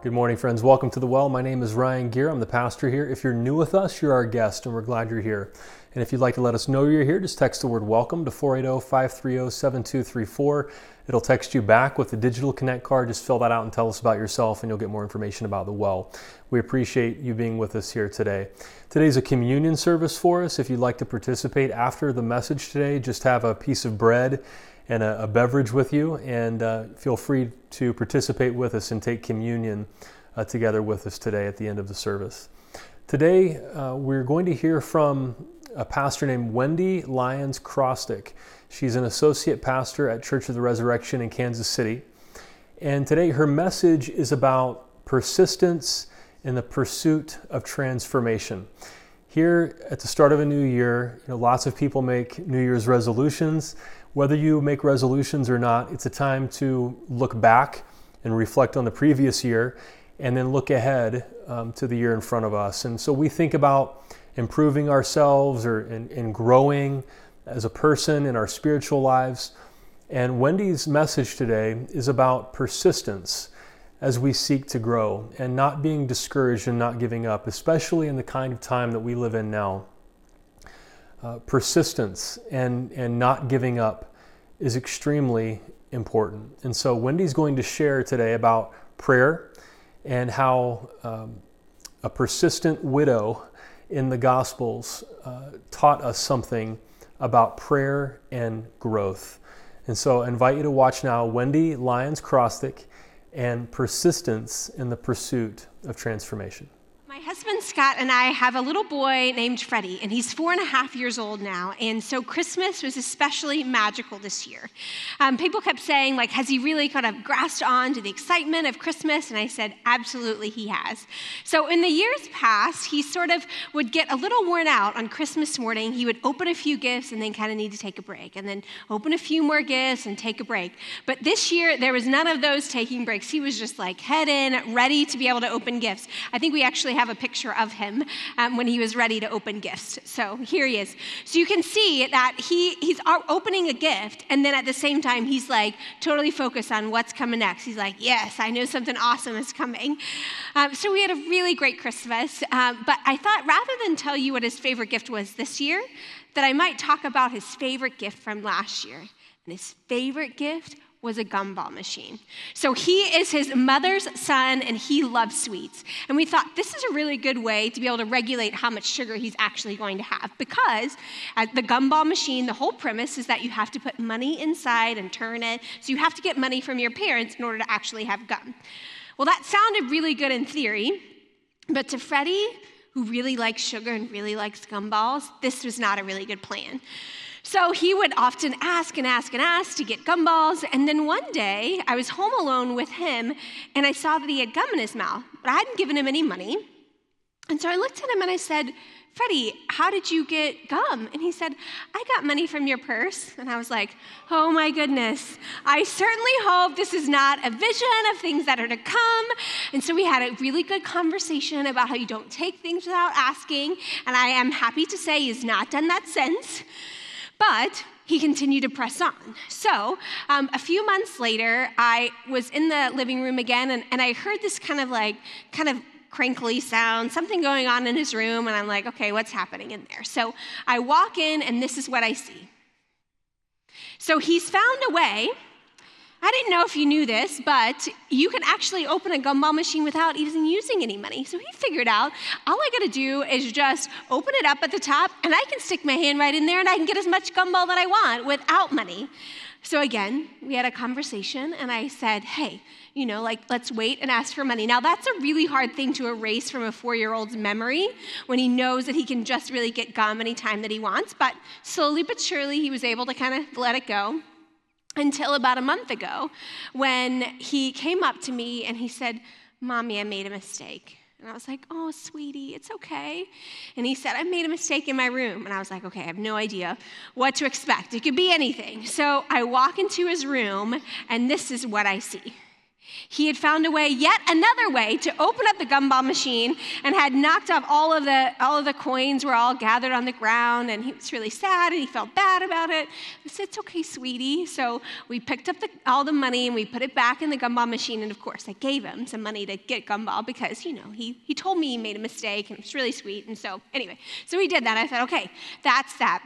Good morning, friends. Welcome to The Well. My name is Ryan Gear. I'm the pastor here. If you're new with us, you're our guest, and we're glad you're here. And if you'd like to let us know you're here, just text the word WELCOME to 480-530-7234. It'll text you back with the Digital Connect card. Just fill that out and tell us about yourself, and you'll get more information about The Well. We appreciate you being with us here today. Today's a communion service for us. If you'd like to participate after the message today, just have a piece of bread and a beverage with you, and feel free to participate with us and take communion together with us today at the end of the service. Today, we're going to hear from a pastor named Wendy Lyons Crosstick. She's an associate pastor at Church of the Resurrection in Kansas City. And today her message is about persistence in the pursuit of transformation. Here at the start of a new year, lots of people make New Year's resolutions. Whether you make resolutions or not, it's a time to look back and reflect on the previous year and then look ahead to the year in front of us. And so we think about improving ourselves and growing as a person in our spiritual lives. And Wendy's message today is about persistence as we seek to grow and not being discouraged and not giving up, especially in the kind of time that we live in now. Persistence and not giving up is extremely important. And so Wendy's going to share today about prayer and how a persistent widow in the Gospels taught us something about prayer and growth. And so I invite you to watch now Wendy Lyons Crosstick and persistence in the pursuit of transformation. My husband Scott and I have a little boy named Freddie, and he's 4.5 years old now, and so Christmas was especially magical this year. People kept saying, has he really kind of grasped on to the excitement of Christmas? And I said, absolutely he has. So in the years past, he sort of would get a little worn out on Christmas morning. He would open a few gifts and then kind of need to take a break, and then open a few more gifts and take a break. But this year, there was none of those taking breaks. He was just head in, ready to be able to open gifts. I think we actually have a picture of him when he was ready to open gifts. So here he is. So you can see that he's opening a gift, and then at the same time, he's totally focused on what's coming next. He's like, yes, I know something awesome is coming. So we had a really great Christmas, but I thought rather than tell you what his favorite gift was this year, that I might talk about his favorite gift from last year. And his favorite gift was a gumball machine. So he is his mother's son, and he loves sweets. And we thought this is a really good way to be able to regulate how much sugar he's actually going to have, because at the gumball machine, the whole premise is that you have to put money inside and turn it. So you have to get money from your parents in order to actually have gum. Well, that sounded really good in theory, but to Freddie, who really likes sugar and really likes gumballs, this was not a really good plan. So he would often ask and ask and ask to get gumballs, and then one day, I was home alone with him, and I saw that he had gum in his mouth, but I hadn't given him any money. And so I looked at him and I said, Freddie, how did you get gum? And he said, I got money from your purse. And I was like, oh my goodness, I certainly hope this is not a vision of things that are to come. And so we had a really good conversation about how you don't take things without asking, and I am happy to say he's not done that since. But he continued to press on. So a few months later, I was in the living room again, and I heard this kind of crinkly sound, something going on in his room, and I'm like, okay, what's happening in there? So I walk in, and this is what I see. So he's found a way. I didn't know if you knew this, but you can actually open a gumball machine without even using any money. So he figured out, all I gotta do is just open it up at the top, and I can stick my hand right in there, and I can get as much gumball that I want without money. So again, we had a conversation, and I said, hey, let's wait and ask for money. Now, that's a really hard thing to erase from a 4-year-old's memory when he knows that he can just really get gum anytime that he wants, but slowly but surely, he was able to kind of let it go. Until about a month ago, when he came up to me and he said, Mommy, I made a mistake. And I was like, oh, sweetie, it's okay. And he said, I made a mistake in my room. And I was like, okay, I have no idea what to expect. It could be anything. So I walk into his room, and this is what I see. He had found a way, yet another way, to open up the gumball machine and had knocked off all of the coins were all gathered on the ground, and he was really sad and he felt bad about it. I said, "It's okay, sweetie." So we picked up all the money and we put it back in the gumball machine, and of course I gave him some money to get gumball because, he told me he made a mistake and it was really sweet. And so anyway, so we did that. I thought, okay, that's that.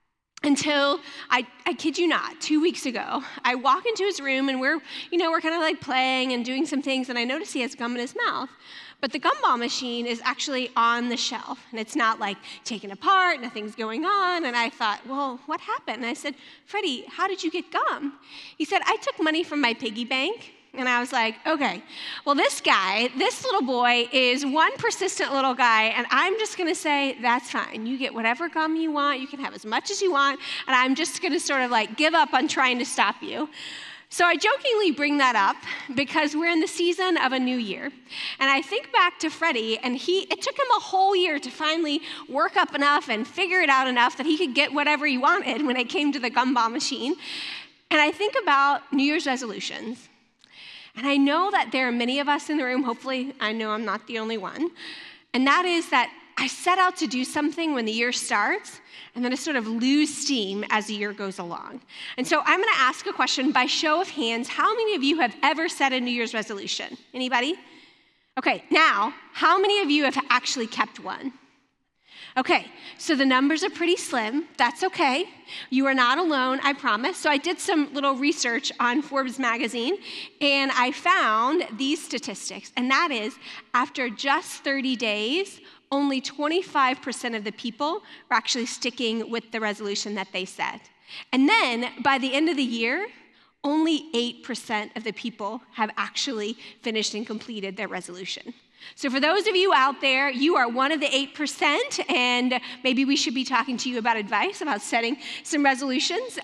Until, I kid you not, 2 weeks ago, I walk into his room and we're kind of like playing and doing some things, and I notice he has gum in his mouth. But the gumball machine is actually on the shelf, and it's not like taken apart, nothing's going on. And I thought, well, what happened? And I said, "Freddie, how did you get gum?" He said, "I took money from my piggy bank." And I was like, okay, well, this little boy is one persistent little guy, and I'm just going to say, that's fine. You get whatever gum you want. You can have as much as you want, and I'm just going to sort of like give up on trying to stop you. So I jokingly bring that up because we're in the season of a new year. And I think back to Freddie, and it took him a whole year to finally work up enough and figure it out enough that he could get whatever he wanted when it came to the gumball machine. And I think about New Year's resolutions. And I know that there are many of us in the room, hopefully I know I'm not the only one, and that is that I set out to do something when the year starts, and then I sort of lose steam as the year goes along. And so I'm going to ask a question by show of hands. How many of you have ever set a New Year's resolution? Anybody? Okay, now, how many of you have actually kept one? Okay, so the numbers are pretty slim. That's okay. You are not alone, I promise. So I did some little research on Forbes magazine, and I found these statistics, and that is, after just 30 days, only 25% of the people were actually sticking with the resolution that they set. And then, by the end of the year, only 8% of the people have actually finished and completed their resolution. So for those of you out there, you are one of the 8%, and maybe we should be talking to you about advice about setting some resolutions.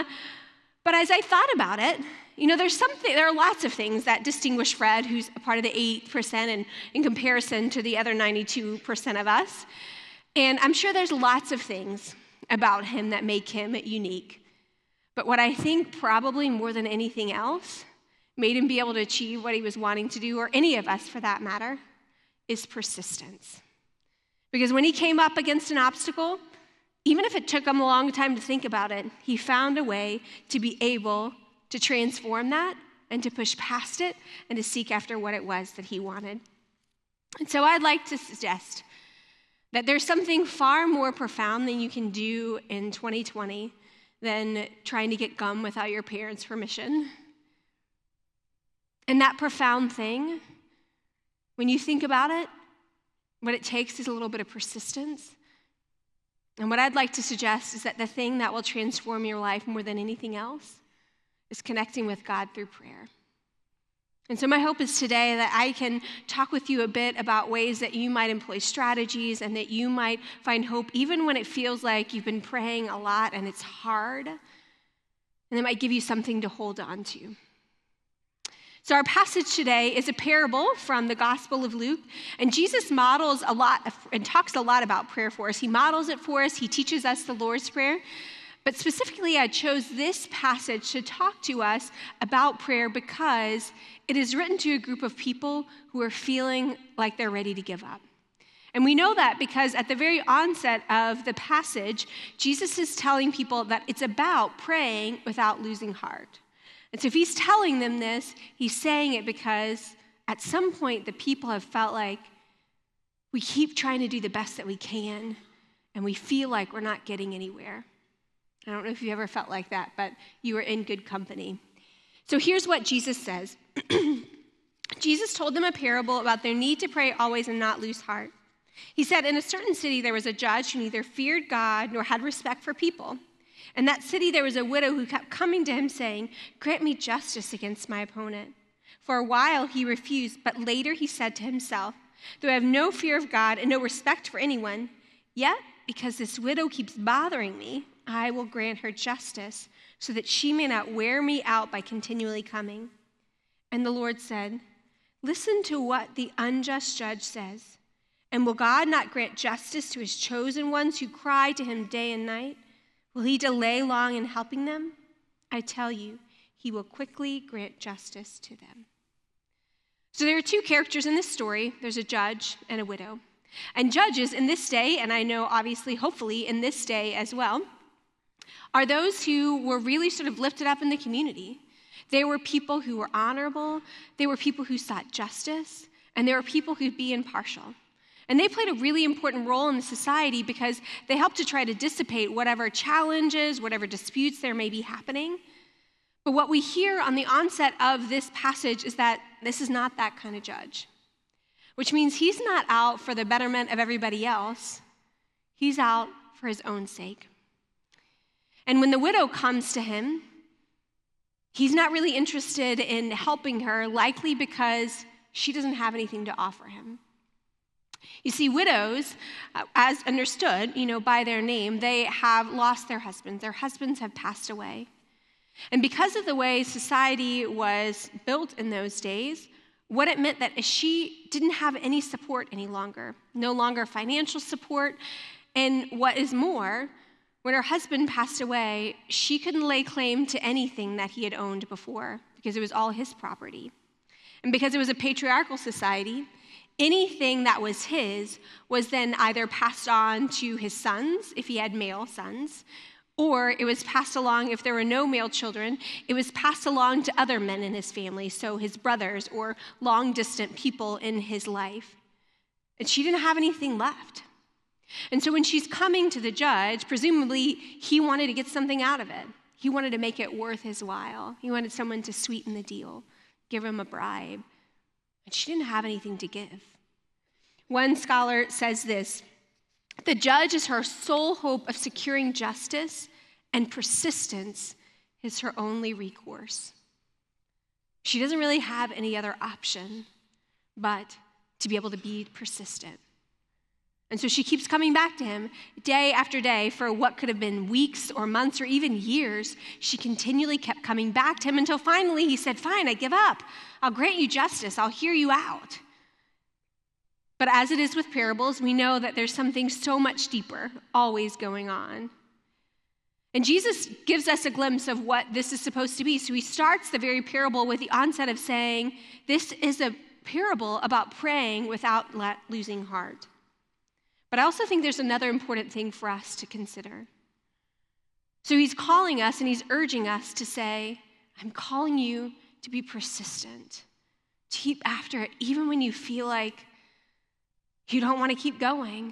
But as I thought about it, there are lots of things that distinguish Fred, who's a part of the 8%, and in comparison to the other 92% of us. And I'm sure there's lots of things about him that make him unique. But what I think probably more than anything else made him be able to achieve what he was wanting to do, or any of us for that matter, is persistence. Because when he came up against an obstacle, even if it took him a long time to think about it, he found a way to be able to transform that and to push past it and to seek after what it was that he wanted. And so I'd like to suggest that there's something far more profound than you can do in 2020 than trying to get gum without your parents' permission. And that profound thing, when you think about it, what it takes is a little bit of persistence. And what I'd like to suggest is that the thing that will transform your life more than anything else is connecting with God through prayer. And so my hope is today that I can talk with you a bit about ways that you might employ strategies and that you might find hope even when it feels like you've been praying a lot and it's hard. And it might give you something to hold on to. So our passage today is a parable from the Gospel of Luke, and Jesus models a lot and talks a lot about prayer for us. He models it for us. He teaches us the Lord's Prayer. But specifically, I chose this passage to talk to us about prayer because it is written to a group of people who are feeling like they're ready to give up. And we know that because at the very onset of the passage, Jesus is telling people that it's about praying without losing heart. And so if he's telling them this, he's saying it because at some point the people have felt like we keep trying to do the best that we can, and we feel like we're not getting anywhere. I don't know if you ever felt like that, but you are in good company. So here's what Jesus says. Jesus told them a parable about their need to pray always and not lose heart. He said, in a certain city there was a judge who neither feared God nor had respect for people. In that city there was a widow who kept coming to him saying, "Grant me justice against my opponent." For a while he refused, but later he said to himself, "Though I have no fear of God and no respect for anyone, yet because this widow keeps bothering me, I will grant her justice so that she may not wear me out by continually coming." And the Lord said, "Listen to what the unjust judge says. And will God not grant justice to his chosen ones who cry to him day and night? Will he delay long in helping them? I tell you, he will quickly grant justice to them." So there are two characters in this story. There's a judge and a widow. And judges in this day, and I know obviously, hopefully in this day as well, are those who were really sort of lifted up in the community. They were people who were honorable, they were people who sought justice, and they were people who'd be impartial. And they played a really important role in the society because they helped to try to dissipate whatever challenges, whatever disputes there may be happening. But what we hear on the onset of this passage is that this is not that kind of judge, which means he's not out for the betterment of everybody else. He's out for his own sake. And when the widow comes to him, he's not really interested in helping her, likely because she doesn't have anything to offer him. You see, widows, as understood, by their name, they have lost their husbands. Their husbands have passed away. And because of the way society was built in those days, what it meant that she didn't have any support any longer, no longer financial support. And what is more, when her husband passed away, she couldn't lay claim to anything that he had owned before because it was all his property. And because it was a patriarchal society, anything that was his was then either passed on to his sons, if he had male sons, or it was passed along, if there were no male children, it was passed along to other men in his family, so his brothers or long-distant people in his life. And she didn't have anything left. And so when she's coming to the judge, presumably he wanted to get something out of it. He wanted to make it worth his while. He wanted someone to sweeten the deal, give him a bribe. And she didn't have anything to give. One scholar says this: the judge is her sole hope of securing justice, and persistence is her only recourse. She doesn't really have any other option but to be able to be persistent. And so she keeps coming back to him day after day for what could have been weeks or months or even years. She continually kept coming back to him until finally he said, "Fine, I give up. I'll grant you justice. I'll hear you out." But as it is with parables, we know that there's something so much deeper always going on. And Jesus gives us a glimpse of what this is supposed to be. So he starts the very parable with the onset of saying, this is a parable about praying without losing heart. But I also think there's another important thing for us to consider. So he's calling us and he's urging us to say, I'm calling you to be persistent, to keep after it, even when you feel like you don't want to keep going.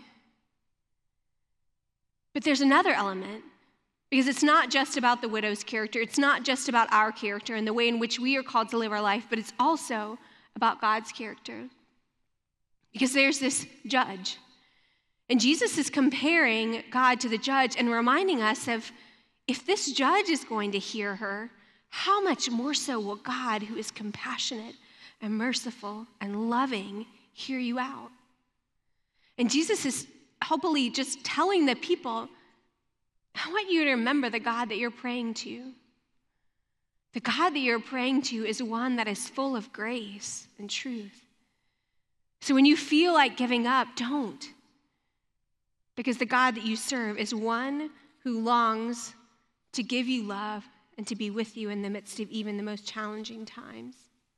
But there's another element, because it's not just about the widow's character. It's not just about our character and the way in which we are called to live our life, but it's also about God's character. Because there's this judge. And Jesus is comparing God to the judge and reminding us of, if this judge is going to hear her, how much more so will God, who is compassionate and merciful and loving, hear you out? And Jesus is hopefully just telling the people, I want you to remember the God that you're praying to. The God that you're praying to is one that is full of grace and truth. So when you feel like giving up, don't. Because the God that you serve is one who longs to give you love and to be with you in the midst of even the most challenging times.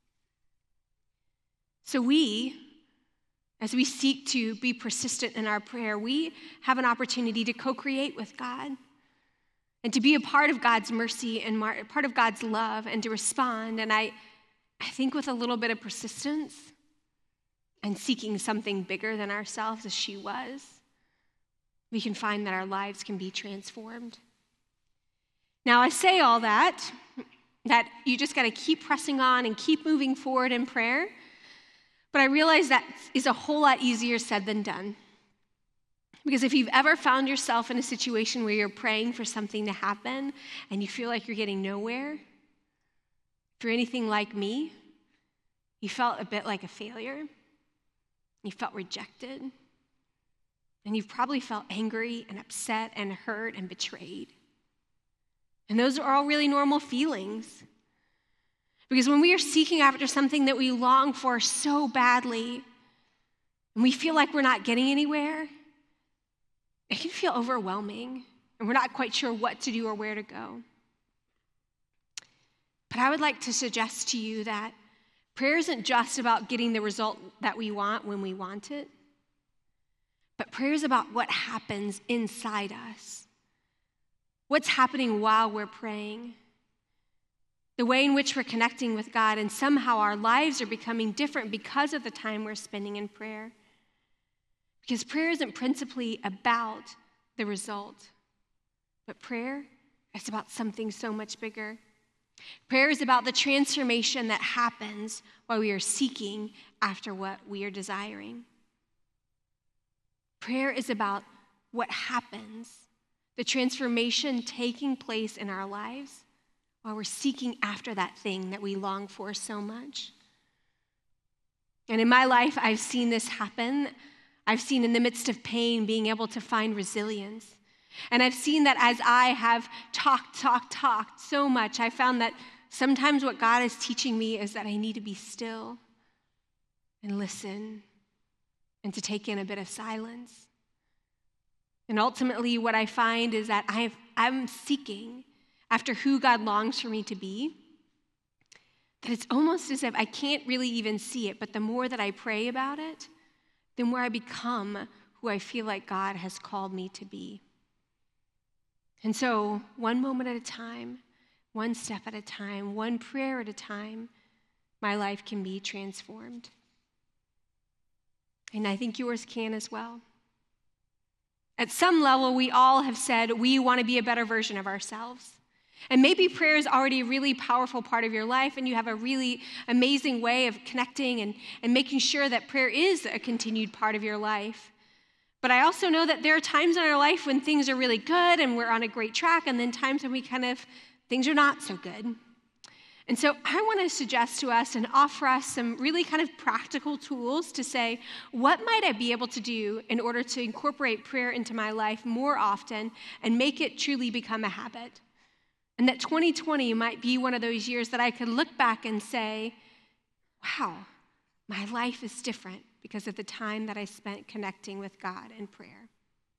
So as we seek to be persistent in our prayer, we have an opportunity to co-create with God and to be a part of God's mercy and part of God's love and to respond. And I think with a little bit of persistence and seeking something bigger than ourselves as she was, we can find that our lives can be transformed. Now, I say all that you just got to keep pressing on and keep moving forward in prayer. But I realize that is a whole lot easier said than done. Because if you've ever found yourself in a situation where you're praying for something to happen and you feel like you're getting nowhere, if you're anything like me, you felt a bit like a failure, you felt rejected, and you've probably felt angry and upset and hurt and betrayed. And those are all really normal feelings. Because when we are seeking after something that we long for so badly, and we feel like we're not getting anywhere, it can feel overwhelming, and we're not quite sure what to do or where to go. But I would like to suggest to you that Prayer isn't just about getting the result that we want when we want it, but prayer is about what happens inside us. What's happening while we're praying? The way in which we're connecting with God, and somehow our lives are becoming different because of the time we're spending in prayer. Because prayer isn't principally about the result, but prayer is about something so much bigger. Prayer is about the transformation that happens while we are seeking after what we are desiring. Prayer is about what happens, the transformation taking place in our lives while we're seeking after that thing that we long for so much. And in my life, I've seen this happen. I've seen in the midst of pain being able to find resilience. And I've seen that as I have talked so much, I found that sometimes what God is teaching me is that I need to be still and listen and to take in a bit of silence. And ultimately what I find is that I'm seeking after who God longs for me to be, that it's almost as if I can't really even see it, but the more that I pray about it, the more I become who I feel like God has called me to be. And so, one moment at a time, one step at a time, one prayer at a time, my life can be transformed. And I think yours can as well. At some level, we all have said we want to be a better version of ourselves. And maybe prayer is already a really powerful part of your life, and you have a really amazing way of connecting and making sure that prayer is a continued part of your life. But I also know that there are times in our life when things are really good and we're on a great track, and then times when things are not so good. And so I want to suggest to us and offer us some really kind of practical tools to say, what might I be able to do in order to incorporate prayer into my life more often and make it truly become a habit? And that 2020 might be one of those years that I could look back and say, wow, my life is different because of the time that I spent connecting with God in prayer.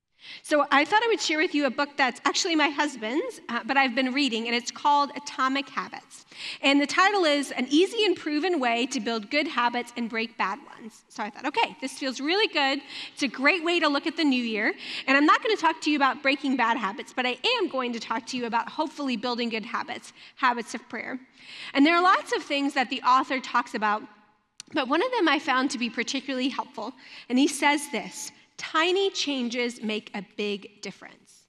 So I thought I would share with you a book that's actually my husband's, but I've been reading, and it's called Atomic Habits. And the title is An Easy and Proven Way to Build Good Habits and Break Bad Ones. So I thought, okay, this feels really good. It's a great way to look at the new year. And I'm not going to talk to you about breaking bad habits, but I am going to talk to you about hopefully building good habits, habits of prayer. And there are lots of things that the author talks about, but one of them I found to be particularly helpful. And he says this: tiny changes make a big difference.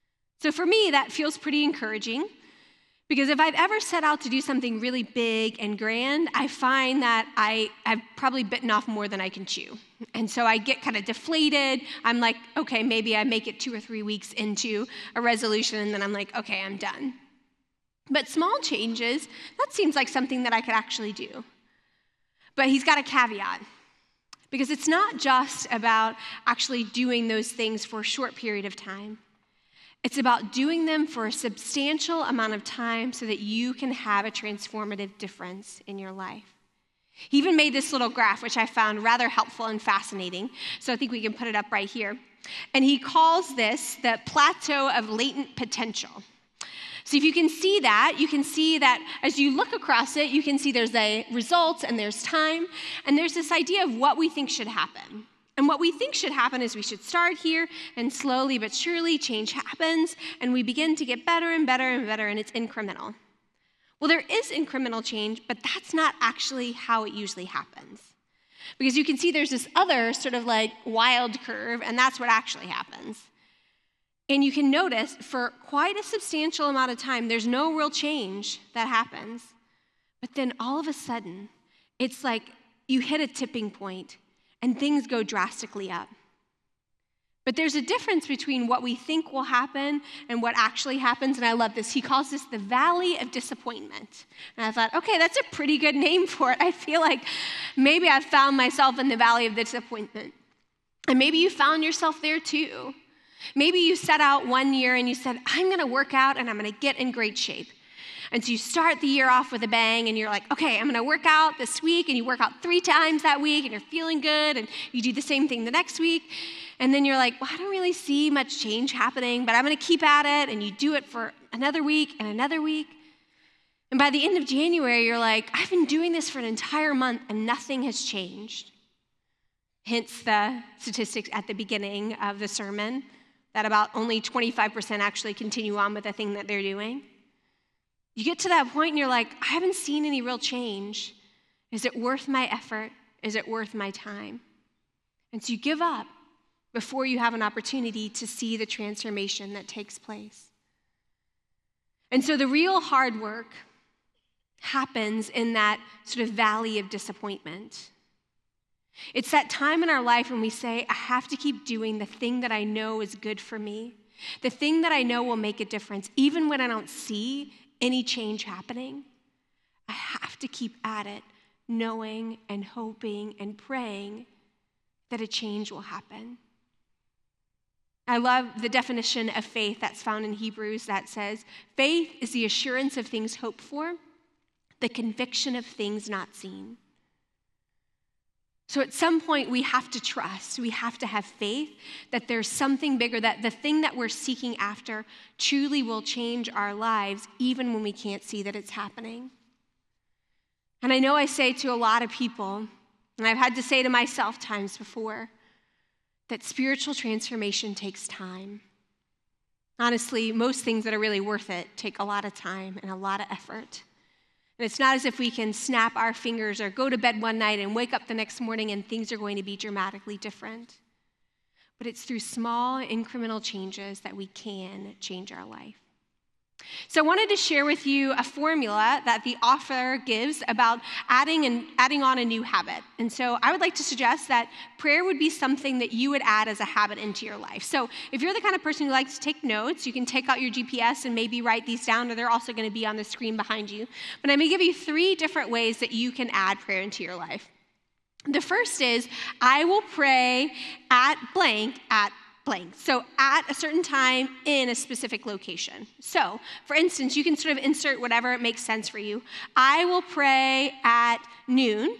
So for me, that feels pretty encouraging, because if I've ever set out to do something really big and grand, I find that I've probably bitten off more than I can chew. And so I get kind of deflated. I'm like, okay, maybe I make it 2 or 3 weeks into a resolution, and then I'm like, okay, I'm done. But small changes, that seems like something that I could actually do. But he's got a caveat. Because it's not just about actually doing those things for a short period of time. It's about doing them for a substantial amount of time so that you can have a transformative difference in your life. He even made this little graph, which I found rather helpful and fascinating. So I think we can put it up right here. And he calls this the plateau of latent potential. So if you can see that as you look across it, you can see there's a result and there's time, and there's this idea of what we think should happen. And what we think should happen is we should start here, and slowly but surely change happens, and we begin to get better and better and better, and it's incremental. Well, there is incremental change, but that's not actually how it usually happens. Because you can see there's this other sort of like wild curve, and that's what actually happens. And you can notice for quite a substantial amount of time, there's no real change that happens. But then all of a sudden, it's like you hit a tipping point and things go drastically up. But there's a difference between what we think will happen and what actually happens. And I love this. He calls this the Valley of Disappointment. And I thought, okay, that's a pretty good name for it. I feel like maybe I've found myself in the Valley of Disappointment. And maybe you found yourself there too. Maybe you set out one year and you said, I'm going to work out and I'm going to get in great shape. And so you start the year off with a bang and you're like, okay, I'm going to work out this week, and you work out 3 times that week and you're feeling good, and you do the same thing the next week. And then you're like, well, I don't really see much change happening, but I'm going to keep at it, and you do it for another week and another week. And by the end of January, you're like, I've been doing this for an entire month and nothing has changed. Hence the statistics at the beginning of the sermon that about only 25% actually continue on with the thing that they're doing. You get to that point and you're like, I haven't seen any real change. Is it worth my effort? Is it worth my time? And so you give up before you have an opportunity to see the transformation that takes place. And so the real hard work happens in that sort of valley of disappointment. It's that time in our life when we say, I have to keep doing the thing that I know is good for me, the thing that I know will make a difference, even when I don't see any change happening. I have to keep at it, knowing and hoping and praying that a change will happen. I love the definition of faith that's found in Hebrews that says, faith is the assurance of things hoped for, the conviction of things not seen. So at some point, we have to trust, we have to have faith that there's something bigger, that the thing that we're seeking after truly will change our lives, even when we can't see that it's happening. And I know I say to a lot of people, and I've had to say to myself times before, that spiritual transformation takes time. Honestly, most things that are really worth it take a lot of time and a lot of effort. And it's not as if we can snap our fingers or go to bed one night and wake up the next morning and things are going to be dramatically different. But it's through small incremental changes that we can change our life. So I wanted to share with you a formula that the author gives about adding on a new habit. And so I would like to suggest that prayer would be something that you would add as a habit into your life. So if you're the kind of person who likes to take notes, you can take out your GPS and maybe write these down, or they're also going to be on the screen behind you. But I'm going to give you 3 different ways that you can add prayer into your life. The first is, I will pray at blank. So at a certain time in a specific location. So, for instance, you can sort of insert whatever makes sense for you. I will pray at noon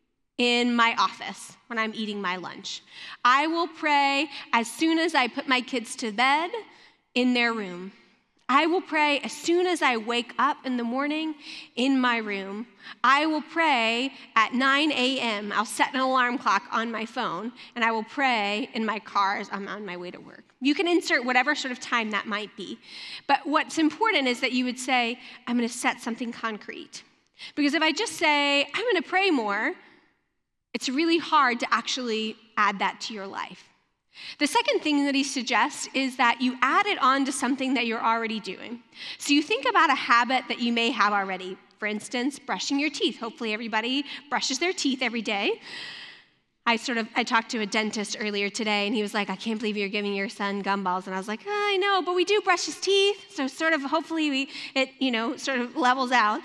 in my office when I'm eating my lunch. I will pray as soon as I put my kids to bed in their room. I will pray as soon as I wake up in the morning in my room. I will pray at 9 a.m. I'll set an alarm clock on my phone, and I will pray in my car as I'm on my way to work. You can insert whatever sort of time that might be. But what's important is that you would say, I'm going to set something concrete. Because if I just say, I'm going to pray more, it's really hard to actually add that to your life. The second thing that he suggests is that you add it on to something that you're already doing. So you think about a habit that you may have already. For instance, brushing your teeth. Hopefully everybody brushes their teeth every day. I talked to a dentist earlier today, and he was like, I can't believe you're giving your son gumballs. And I was like, I know, but we do brush his teeth. So hopefully it sort of levels out.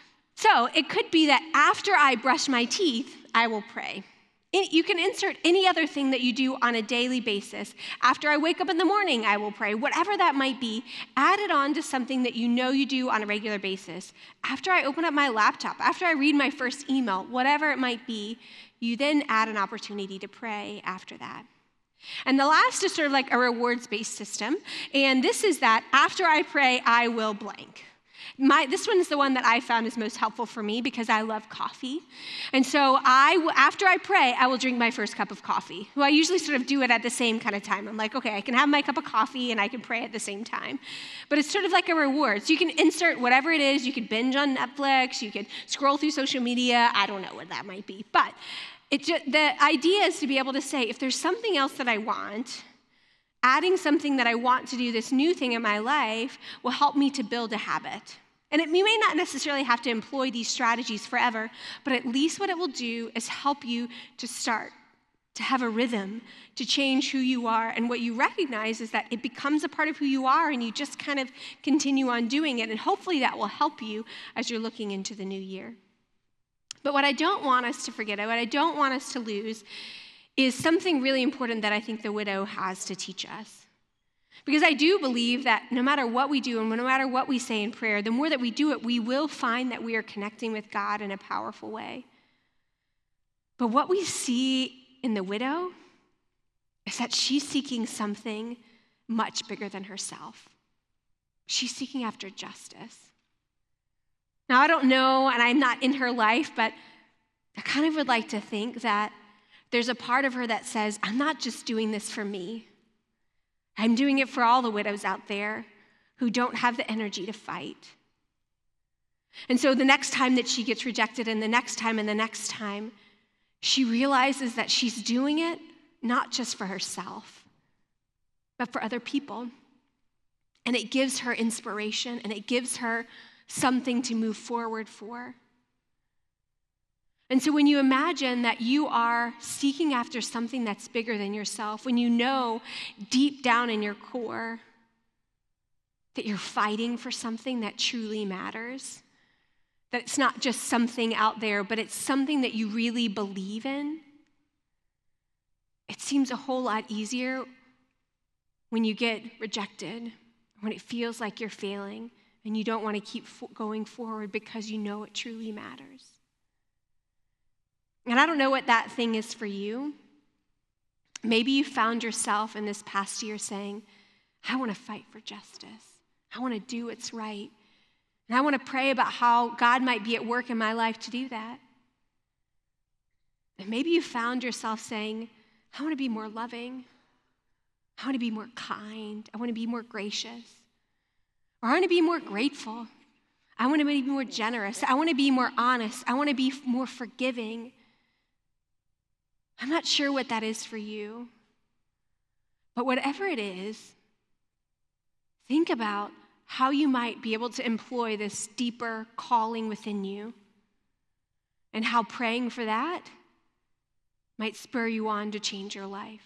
So it could be that after I brush my teeth, I will pray. You can insert any other thing that you do on a daily basis. After I wake up in the morning, I will pray. Whatever that might be, add it on to something that you know you do on a regular basis. After I open up my laptop, after I read my first email, whatever it might be, you then add an opportunity to pray after that. And the last is sort of like a rewards-based system. And this is that after I pray, I will blank. This one is the one that I found is most helpful for me because I love coffee. And so after I pray, I will drink my first cup of coffee. Well, I usually sort of do it at the same kind of time. I'm like, okay, I can have my cup of coffee and I can pray at the same time. But it's sort of like a reward. So you can insert whatever it is. You could binge on Netflix. You could scroll through social media. I don't know what that might be. But the idea is to be able to say, if there's something else that I want, adding something that I want to do, this new thing in my life, will help me to build a habit. And you may not necessarily have to employ these strategies forever, but at least what it will do is help you to start, to have a rhythm, to change who you are. And what you recognize is that it becomes a part of who you are, and you just kind of continue on doing it. And hopefully that will help you as you're looking into the new year. But what I don't want us to forget, what I don't want us to lose, is something really important that I think the widow has to teach us. Because I do believe that no matter what we do and no matter what we say in prayer, the more that we do it, we will find that we are connecting with God in a powerful way. But what we see in the widow is that she's seeking something much bigger than herself. She's seeking after justice. Now, I don't know, and I'm not in her life, but I kind of would like to think that there's a part of her that says, I'm not just doing this for me. I'm doing it for all the widows out there who don't have the energy to fight. And so the next time that she gets rejected, and the next time and the next time, she realizes that she's doing it not just for herself, but for other people. And it gives her inspiration, and it gives her something to move forward for. And so when you imagine that you are seeking after something that's bigger than yourself, when you know deep down in your core that you're fighting for something that truly matters, that it's not just something out there, but it's something that you really believe in, it seems a whole lot easier when you get rejected, when it feels like you're failing and you don't want to keep going forward because you know it truly matters. And I don't know what that thing is for you. Maybe you found yourself in this past year saying, I want to fight for justice. I want to do what's right. And I want to pray about how God might be at work in my life to do that. And maybe you found yourself saying, I want to be more loving. I want to be more kind. I want to be more gracious. Or I want to be more grateful. I want to be more generous. I want to be more honest. I want to be more forgiving. I'm not sure what that is for you. But whatever it is, think about how you might be able to employ this deeper calling within you, and how praying for that might spur you on to change your life.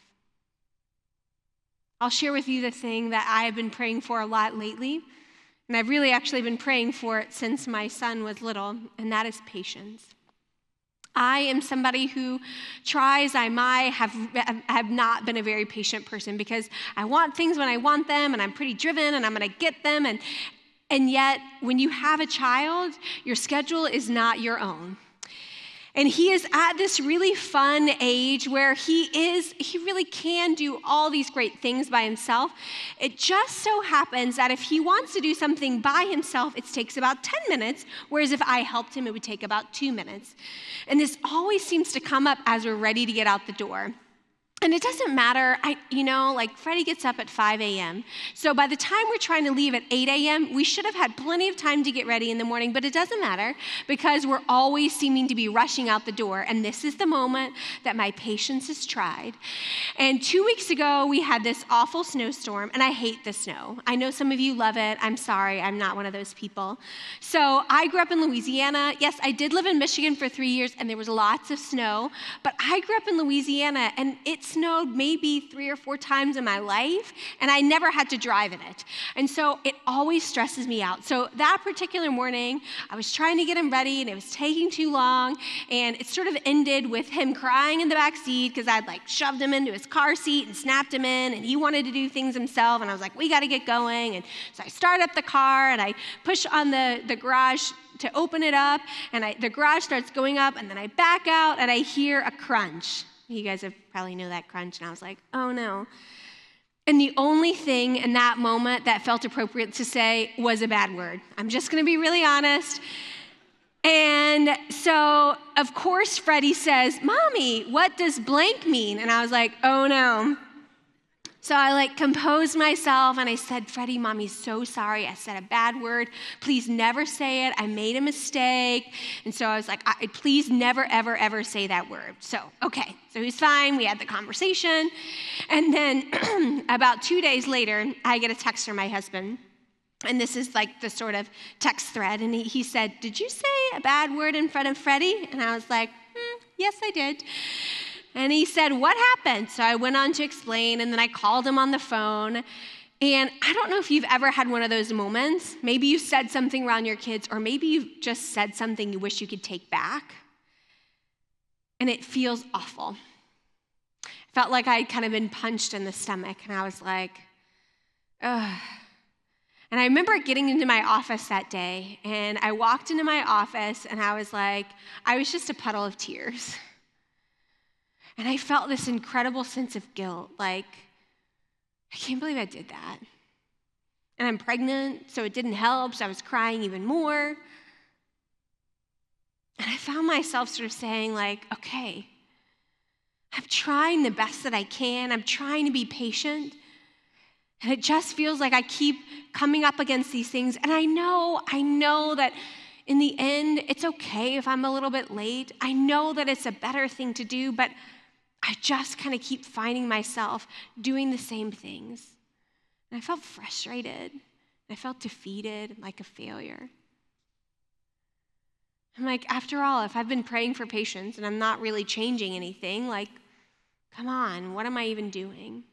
I'll share with you the thing that I have been praying for a lot lately, and I've really actually been praying for it since my son was little, and that is patience. I am somebody who tries, I might have not been a very patient person, because I want things when I want them, and I'm pretty driven, and I'm going to get them. And yet, when you have a child, your schedule is not your own. And he is at this really fun age where he really can do all these great things by himself. It just so happens that if he wants to do something by himself, it takes about 10 minutes, whereas if I helped him, it would take about 2 minutes. And this always seems to come up as we're ready to get out the door. And it doesn't matter, like Freddie gets up at 5 a.m. So by the time we're trying to leave at 8 a.m., we should have had plenty of time to get ready in the morning, but it doesn't matter because we're always seeming to be rushing out the door. And this is the moment that my patience is tried. And 2 weeks ago, we had this awful snowstorm, and I hate the snow. I know some of you love it. I'm sorry, I'm not one of those people. So I grew up in Louisiana. Yes, I did live in Michigan for 3 years, and there was lots of snow, but I grew up in Louisiana, and it snowed maybe 3 or 4 times in my life, and I never had to drive in it. And so it always stresses me out. So that particular morning, I was trying to get him ready, and it was taking too long, and it sort of ended with him crying in the back seat because I'd shoved him into his car seat and snapped him in, and he wanted to do things himself, and I was like, we got to get going. And so I start up the car, and I push on the garage to open it up, and the garage starts going up, and then I back out, and I hear a crunch. You guys have probably know that crunch, and I was like, oh no. And the only thing in that moment that felt appropriate to say was a bad word. I'm just going to be really honest. And so, of course, Freddie says, Mommy, what does blank mean? And I was like, oh no. So I composed myself, and I said, Freddie, Mommy's so sorry. I said a bad word. Please never say it. I made a mistake. And so I was like, please never, ever, ever say that word. So, okay. So he's fine. We had the conversation. And then about 2 days later, I get a text from my husband. And this is the sort of text thread. And he said, did you say a bad word in front of Freddie? And I was like, yes, I did. And he said, what happened? So I went on to explain, and then I called him on the phone. And I don't know if you've ever had one of those moments. Maybe you said something around your kids, or maybe you just said something you wish you could take back. And it feels awful. I felt like I'd kind of been punched in the stomach, and I was like, ugh. And I remember getting into my office that day, and I walked into my office, and I was just a puddle of tears. And I felt this incredible sense of guilt, I can't believe I did that. And I'm pregnant, so it didn't help, so I was crying even more. And I found myself sort of saying, like, okay, I'm trying the best that I can. I'm trying to be patient. And it just feels like I keep coming up against these things. And I know that in the end, it's okay if I'm a little bit late. I know that it's a better thing to do, but I just kind of keep finding myself doing the same things. And I felt frustrated. I felt defeated, like a failure. I'm like, after all, if I've been praying for patience and I'm not really changing anything, like, come on, what am I even doing?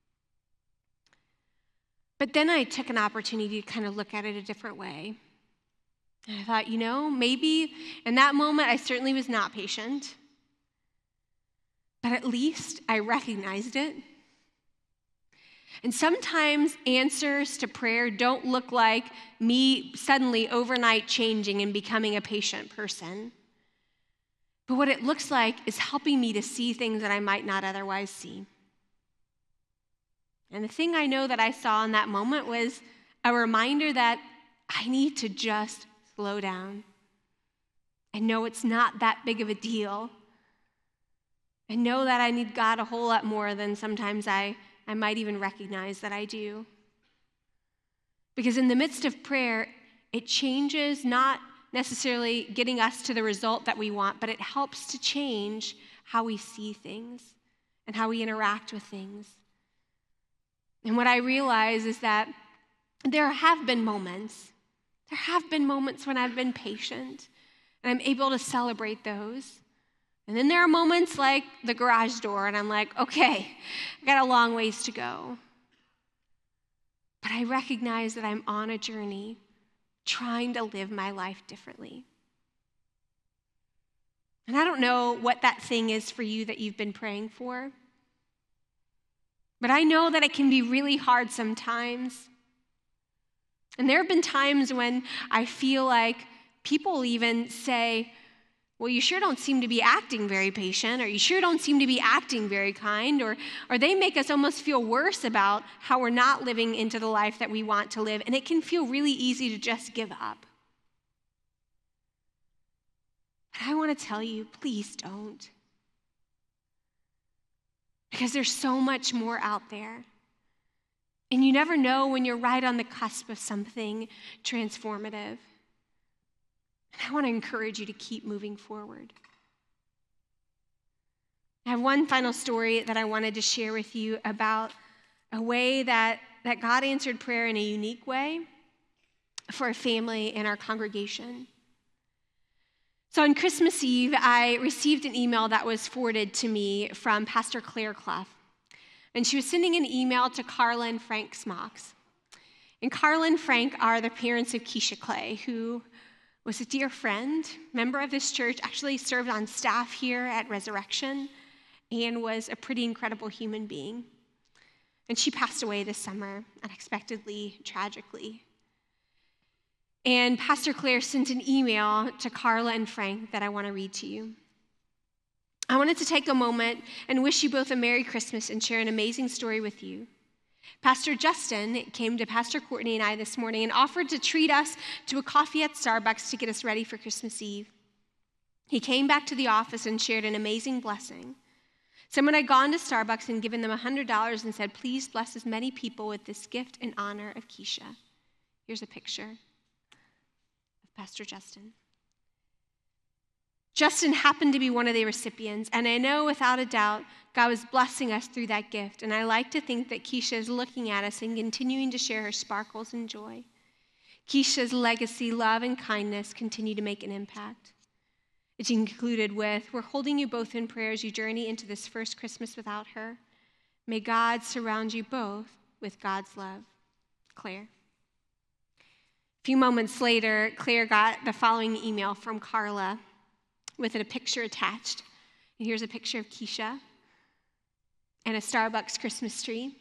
But then I took an opportunity to kind of look at it a different way. And I thought, maybe in that moment I certainly was not patient, but at least I recognized it. And sometimes answers to prayer don't look like me suddenly overnight changing and becoming a patient person. But what it looks like is helping me to see things that I might not otherwise see. And the thing I know that I saw in that moment was a reminder that I need to just slow down. I know it's not that big of a deal. I know that I need God a whole lot more than sometimes I might even recognize that I do. Because in the midst of prayer, it changes not necessarily getting us to the result that we want, but it helps to change how we see things and how we interact with things. And what I realize is that there have been moments when I've been patient, and I'm able to celebrate those. And then there are moments like the garage door, and I'm like, okay, I got a long ways to go. But I recognize that I'm on a journey trying to live my life differently. And I don't know what that thing is for you that you've been praying for, but I know that it can be really hard sometimes. And there have been times when I feel like people even say, well, you sure don't seem to be acting very patient, or you sure don't seem to be acting very kind, or they make us almost feel worse about how we're not living into the life that we want to live, and it can feel really easy to just give up. But I want to tell you, please don't. Because there's so much more out there. And you never know when you're right on the cusp of something transformative. And I want to encourage you to keep moving forward. I have one final story that I wanted to share with you about a way that God answered prayer in a unique way for a family in our congregation. So on Christmas Eve, I received an email that was forwarded to me from Pastor Claire Clough. And she was sending an email to Carla and Frank Smocks. And Carla and Frank are the parents of Keisha Clay, who was a dear friend, member of this church, actually served on staff here at Resurrection, and was a pretty incredible human being. And she passed away this summer, unexpectedly, tragically. And Pastor Claire sent an email to Carla and Frank that I want to read to you. I wanted to take a moment and wish you both a Merry Christmas and share an amazing story with you. Pastor Justin came to Pastor Courtney and I this morning and offered to treat us to a coffee at Starbucks to get us ready for Christmas Eve. He came back to the office and shared an amazing blessing. Someone had gone to Starbucks and given them $100 and said, please bless as many people with this gift in honor of Keisha. Here's a picture of Pastor Justin. Justin happened to be one of the recipients, and I know without a doubt God was blessing us through that gift, and I like to think that Keisha is looking at us and continuing to share her sparkles and joy. Keisha's legacy, love, and kindness continue to make an impact. It concluded with, we're holding you both in prayer as you journey into this first Christmas without her. May God surround you both with God's love. Claire. A few moments later, Claire got the following email from Carla with a picture attached. And here's a picture of Keisha and a Starbucks Christmas tree.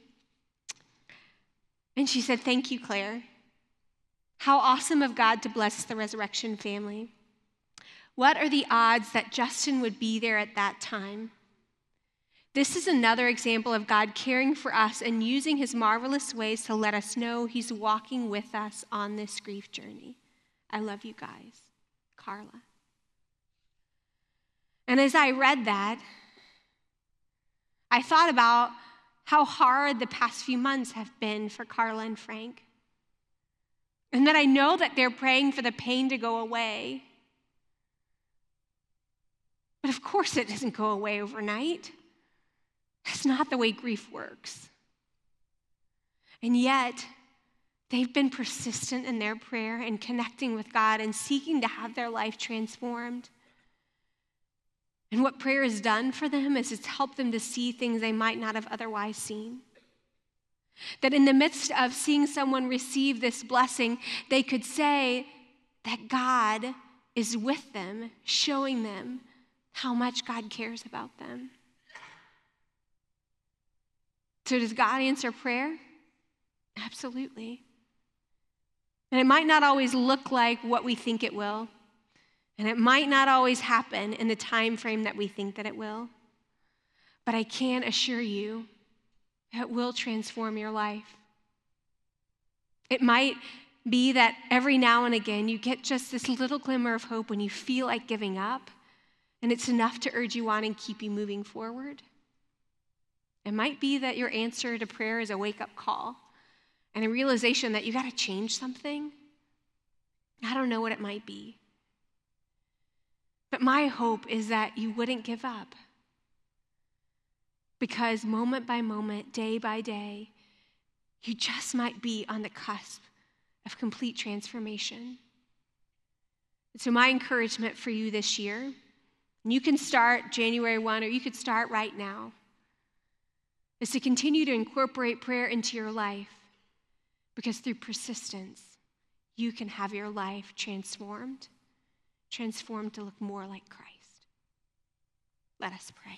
And she said, thank you, Claire. How awesome of God to bless the Resurrection family. What are the odds that Justin would be there at that time? This is another example of God caring for us and using his marvelous ways to let us know he's walking with us on this grief journey. I love you guys. Carla. And as I read that, I thought about how hard the past few months have been for Carla and Frank. And that I know that they're praying for the pain to go away. But of course it doesn't go away overnight. That's not the way grief works. And yet, they've been persistent in their prayer and connecting with God and seeking to have their life transformed. And what prayer has done for them is it's helped them to see things they might not have otherwise seen. That in the midst of seeing someone receive this blessing, they could say that God is with them, showing them how much God cares about them. So does God answer prayer? Absolutely. And it might not always look like what we think it will. And it might not always happen in the time frame that we think that it will. But I can assure you, it will transform your life. It might be that every now and again you get just this little glimmer of hope when you feel like giving up, and it's enough to urge you on and keep you moving forward. It might be that your answer to prayer is a wake-up call and a realization that you got to change something. I don't know what it might be. But my hope is that you wouldn't give up. Because moment by moment, day by day, you just might be on the cusp of complete transformation. And so my encouragement for you this year, and you can start January 1 or you could start right now, is to continue to incorporate prayer into your life. Because through persistence, you can have your life transformed to look more like Christ. Let us pray.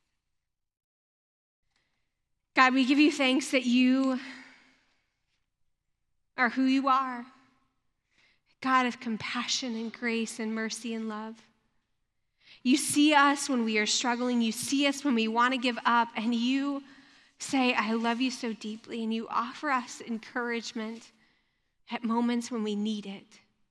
God, we give you thanks that you are who you are. God of compassion and grace and mercy and love. You see us when we are struggling. You see us when we want to give up. And you say, I love you so deeply. And you offer us encouragement at moments when we need it.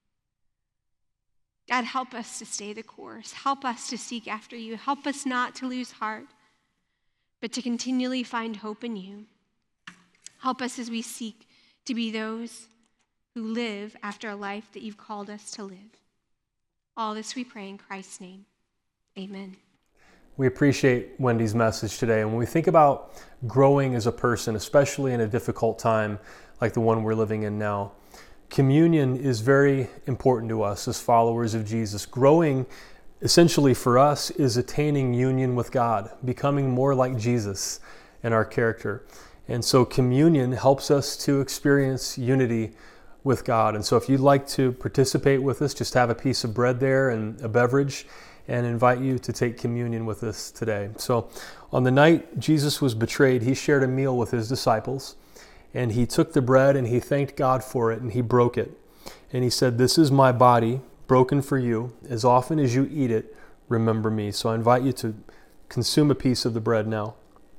God, help us to stay the course. Help us to seek after you. Help us not to lose heart, but to continually find hope in you. Help us as we seek to be those who live after a life that you've called us to live. All this we pray in Christ's name. Amen. We appreciate Wendy's message today. And when we think about growing as a person, especially in a difficult time like the one we're living in now, communion is very important to us as followers of Jesus. Growing, essentially for us, is attaining union with God, becoming more like Jesus in our character. And so communion helps us to experience unity with God. And so if you'd like to participate with us, just have a piece of bread there and a beverage, and invite you to take communion with us today. So on the night Jesus was betrayed, he shared a meal with his disciples. And he took the bread and he thanked God for it and he broke it. And he said, this is my body broken for you. As often as you eat it, remember me. So I invite you to consume a piece of the bread now.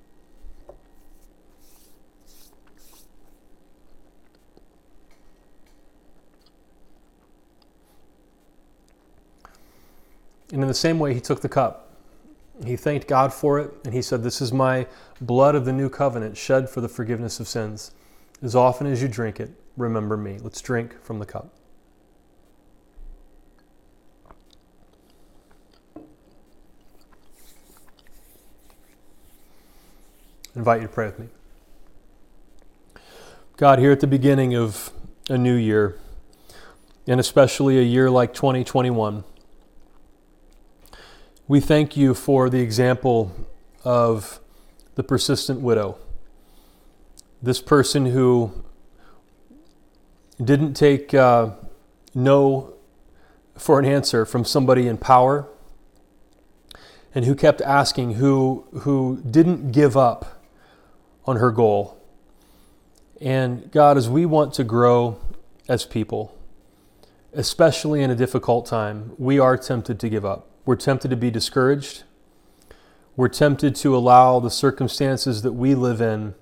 And in the same way, he took the cup. He thanked God for it and he said, this is my blood of the new covenant shed for the forgiveness of sins. As often as you drink it, remember me. Let's drink from the cup. I invite you to pray with me. God, here at the beginning of a new year, and especially a year like 2021, we thank you for the example of the persistent widow. This person who didn't take no for an answer from somebody in power, and who kept asking, who didn't give up on her goal. And God, as we want to grow as people, especially in a difficult time, we are tempted to give up. We're tempted to be discouraged. We're tempted to allow the circumstances that we live in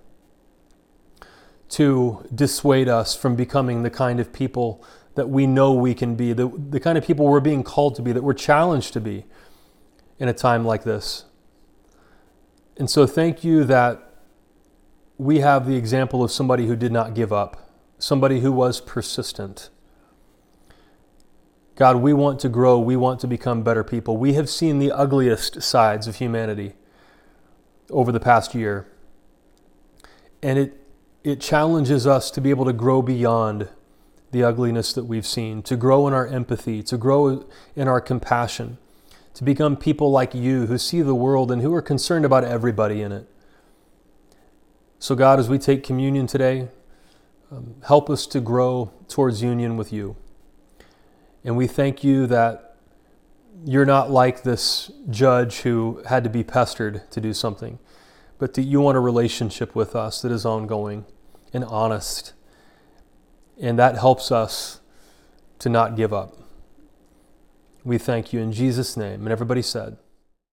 to dissuade us from becoming the kind of people that we know we can be, the kind of people we're being called to be, that we're challenged to be. in a time like this. And so thank you that we have the example of somebody who did not give up, somebody who was persistent. God, we want to grow. We want to become better people. We have seen the ugliest sides of humanity over the past year. And it challenges us to be able to grow beyond the ugliness that we've seen, to grow in our empathy, to grow in our compassion, to become people like you who see the world and who are concerned about everybody in it. So God, as we take communion today, help us to grow towards union with you. And we thank you that you're not like this judge who had to be pestered to do something, but that you want a relationship with us that is ongoing and honest. And that helps us to not give up. We thank you in Jesus' name. And everybody said,